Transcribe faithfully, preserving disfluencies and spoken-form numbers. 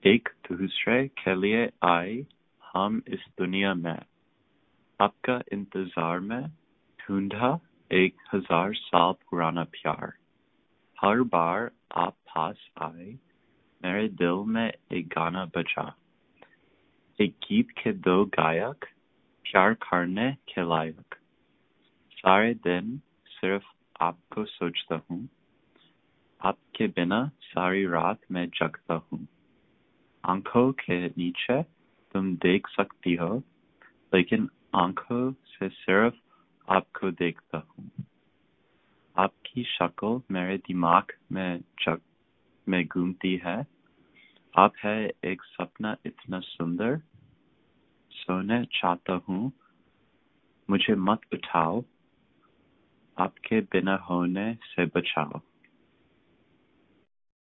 एक दूसरे के लिए आए हम इस दुनिया में, आपका इंतजार में ढूंढा एक हजार साल पुराना प्यार। हर बार आप पास आए मेरे दिल में एक गाना बजा, एक गीत के दो गायक प्यार करने के लायक। सारे दिन सिर्फ आपको सोचता हूँ, आपके बिना सारी रात मैं जगता हूँ। आंखों के नीचे तुम देख सकती हो, लेकिन आंखों से सिर्फ आपको देखता हूँ। आपकी शक्ल मेरे दिमाग में जग में घूमती है। आप है एक सपना इतना सुंदर, सोने चाहता हूँ, मुझे मत उठाओ, आपके बिना होने से बचाओ।